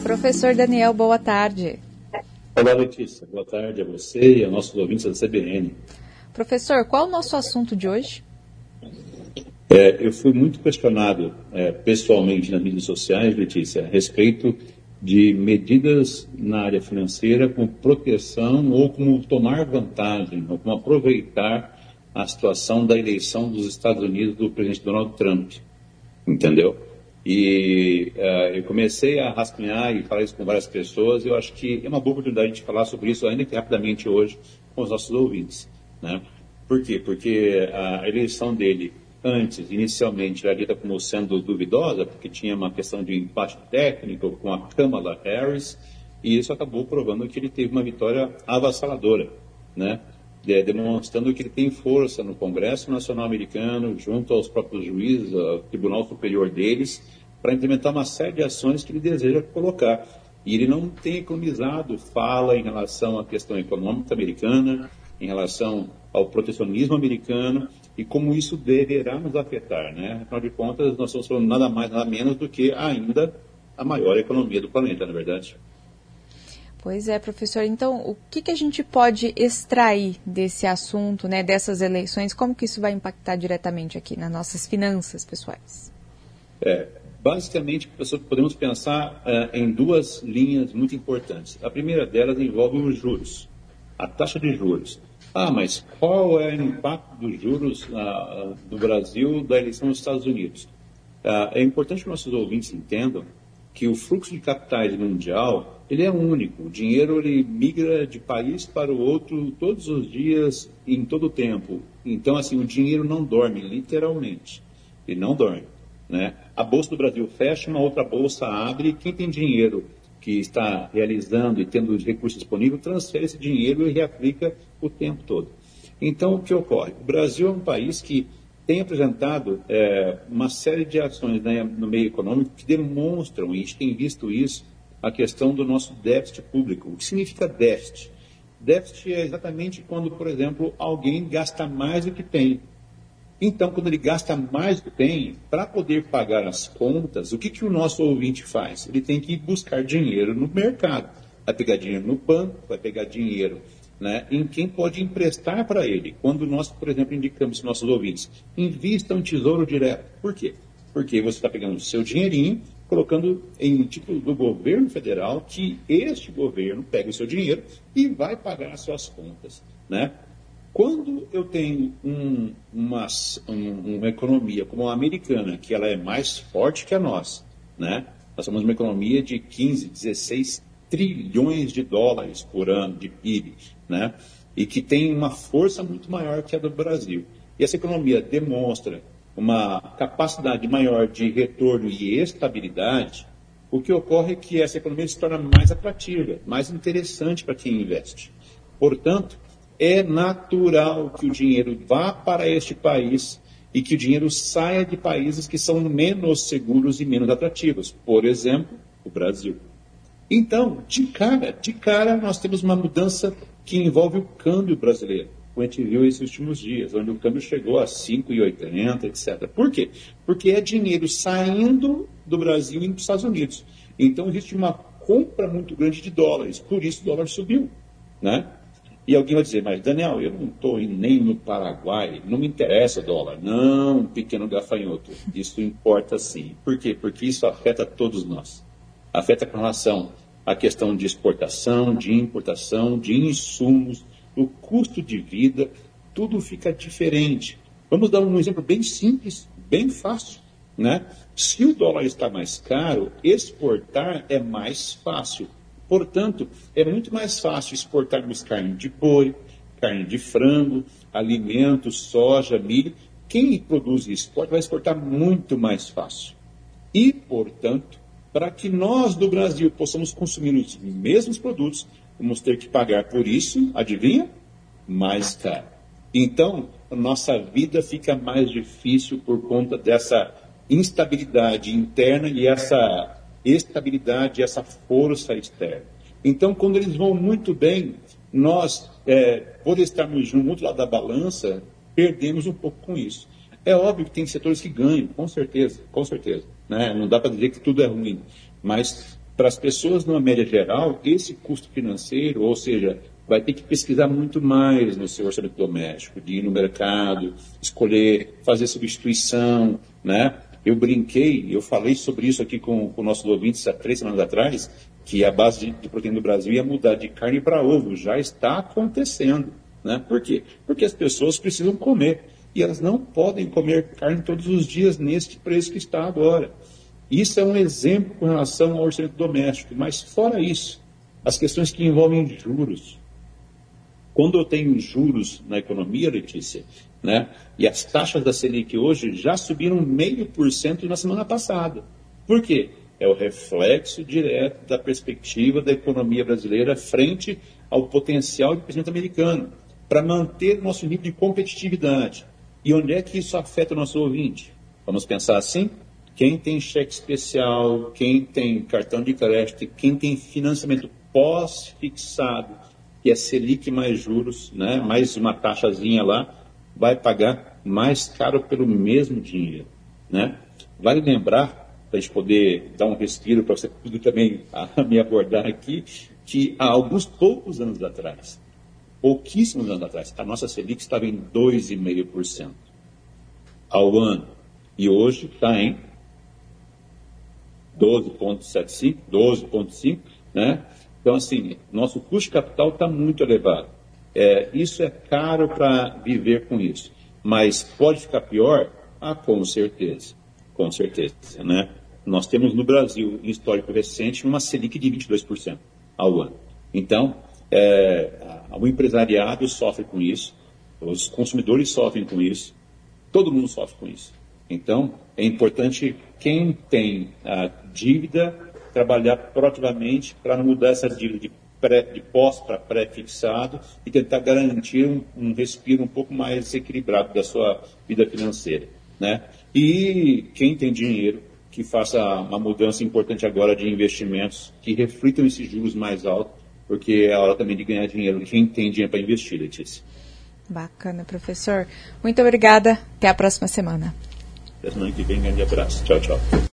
Professor Daniel, boa tarde. Olá, Letícia. Boa tarde a você e aos nossos ouvintes da CBN. Professor, qual é o nosso assunto de hoje? Eu fui muito questionado pessoalmente nas mídias sociais, Letícia, a respeito de medidas na área financeira como proteção ou como tomar vantagem, ou como aproveitar a situação da eleição dos Estados Unidos do presidente Donald Trump, entendeu? E eu comecei a rascunhar e falar isso com várias pessoas, e eu acho que é uma boa oportunidade de falar sobre isso, ainda que rapidamente hoje, com os nossos ouvintes, né? Por quê? Porque a eleição dele antes, inicialmente, era dita como sendo duvidosa, porque tinha uma questão de empate técnico com a Kamala Harris, e isso acabou provando que ele teve uma vitória avassaladora, né? Demonstrando que ele tem força no Congresso Nacional Americano, junto aos próprios juízes, ao Tribunal Superior deles, para implementar uma série de ações que ele deseja colocar. E ele não tem economizado fala em relação à questão econômica americana, em relação ao protecionismo americano, e como isso deverá nos afetar, né? Afinal de contas, nós estamos falando nada mais, nada menos do que ainda a maior economia do planeta, não é verdade? Pois é, professor. Então, o que a gente pode extrair desse assunto, né, dessas eleições? Como que isso vai impactar diretamente aqui nas nossas finanças pessoais? Basicamente, professor, podemos pensar em duas linhas muito importantes. A primeira delas envolve os juros, a taxa de juros. Mas qual é o impacto dos juros do Brasil da eleição dos Estados Unidos? É importante que nossos ouvintes entendam que o fluxo de capitais mundial, ele é único. O dinheiro, ele migra de país para o outro todos os dias, em todo o tempo. Então, assim, o dinheiro não dorme, literalmente. Ele não dorme, né? A Bolsa do Brasil fecha, uma outra bolsa abre, e quem tem dinheiro que está realizando e tendo os recursos disponíveis, transfere esse dinheiro e reaplica o tempo todo. Então, o que ocorre? O Brasil é um país que tem apresentado uma série de ações, né, no meio econômico que demonstram, e a gente tem visto isso, a questão do nosso déficit público. O que significa déficit? Déficit é exatamente quando, por exemplo, alguém gasta mais do que tem. Então, quando ele gasta mais do que tem, para poder pagar as contas, o que o nosso ouvinte faz? Ele tem que buscar dinheiro no mercado. Vai pegar dinheiro no banco, vai pegar dinheiro, né, em quem pode emprestar para ele. Quando nós, por exemplo, indicamos para nossos ouvintes, invistam em tesouro direto. Por quê? Porque você está pegando o seu dinheirinho, colocando em título do governo federal, que este governo pega o seu dinheiro e vai pagar as suas contas, né? Quando eu tenho uma economia como a americana, que ela é mais forte que a nossa, né? Nós somos uma economia de 15, 16 trilhões de dólares por ano de PIB, né? E que tem uma força muito maior que a do Brasil. E essa economia demonstra uma capacidade maior de retorno e estabilidade. O que ocorre é que essa economia se torna mais atrativa, mais interessante para quem investe. Portanto, é natural que o dinheiro vá para este país e que o dinheiro saia de países que são menos seguros e menos atrativos. Por exemplo, o Brasil. Então, de cara, nós temos uma mudança que envolve o câmbio brasileiro. Como a gente viu esses últimos dias, onde o câmbio chegou a 5,80, etc. Por quê? Porque é dinheiro saindo do Brasil e indo para os Estados Unidos. Então, existe uma compra muito grande de dólares. Por isso, o dólar subiu, né? E alguém vai dizer, mas Daniel, eu não estou nem no Paraguai, não me interessa o dólar. Não, pequeno gafanhoto, isso importa sim. Por quê? Porque isso afeta todos nós. Afeta com relação à questão de exportação, de importação, de insumos, o custo de vida, tudo fica diferente. Vamos dar um exemplo bem simples, bem fácil, né? Se o dólar está mais caro, exportar é mais fácil. Portanto, é muito mais fácil exportarmos carne de boi, carne de frango, alimentos, soja, milho. Quem produz e exporta vai exportar muito mais fácil. E, portanto, para que nós do Brasil possamos consumir os mesmos produtos, vamos ter que pagar por isso, adivinha? Mais caro. Então, a nossa vida fica mais difícil por conta dessa instabilidade interna e essa estabilidade, essa força externa. Então, quando eles vão muito bem, nós, por estarmos no outro lado da balança, perdemos um pouco com isso. É óbvio que tem setores que ganham, com certeza, né? Não dá para dizer que tudo é ruim, mas para as pessoas, numa média geral, esse custo financeiro, ou seja, vai ter que pesquisar muito mais no seu orçamento doméstico, de ir no mercado, escolher, fazer substituição, né? Eu falei sobre isso aqui com nossos ouvintes há 3 semanas atrás, que a base de proteína do Brasil ia mudar de carne para ovo. Já está acontecendo, né? Por quê? Porque as pessoas precisam comer. E elas não podem comer carne todos os dias neste preço que está agora. Isso é um exemplo com relação ao orçamento doméstico. Mas fora isso, as questões que envolvem juros. Quando eu tenho juros na economia, Letícia, né, e as taxas da Selic hoje já subiram 0,5% na semana passada. Por quê? É o reflexo direto da perspectiva da economia brasileira frente ao potencial de crescimento americano, para manter o nosso nível de competitividade. E onde é que isso afeta o nosso ouvinte? Vamos pensar assim? Quem tem cheque especial, quem tem cartão de crédito, quem tem financiamento pós-fixado, que é Selic mais juros, né, mais uma taxazinha lá, vai pagar mais caro pelo mesmo dinheiro, né? Vale lembrar, para a gente poder dar um respiro para você tudo também me abordar aqui, que há alguns poucos anos atrás, pouquíssimos anos atrás, a nossa Selic estava em 2,5% ao ano. E hoje está em 12,75%, 12,5%, né? Então, assim, nosso custo de capital está muito elevado. Isso é caro para viver com isso. Mas pode ficar pior? Com certeza. Com certeza, né? Nós temos no Brasil, em histórico recente, uma Selic de 22% ao ano. Então, o empresariado sofre com isso, os consumidores sofrem com isso, todo mundo sofre com isso. Então, é importante quem tem a dívida trabalhar proativamente para não mudar essa dívida de pós para pré-fixado e tentar garantir um respiro um pouco mais equilibrado da sua vida financeira, né? E quem tem dinheiro, que faça uma mudança importante agora de investimentos que reflitam esses juros mais altos, porque é a hora também de ganhar dinheiro. Quem tem dinheiro para investir, Letícia. Bacana, professor. Muito obrigada. Até a próxima semana. Até semana que vem. Grande abraço. Tchau, tchau.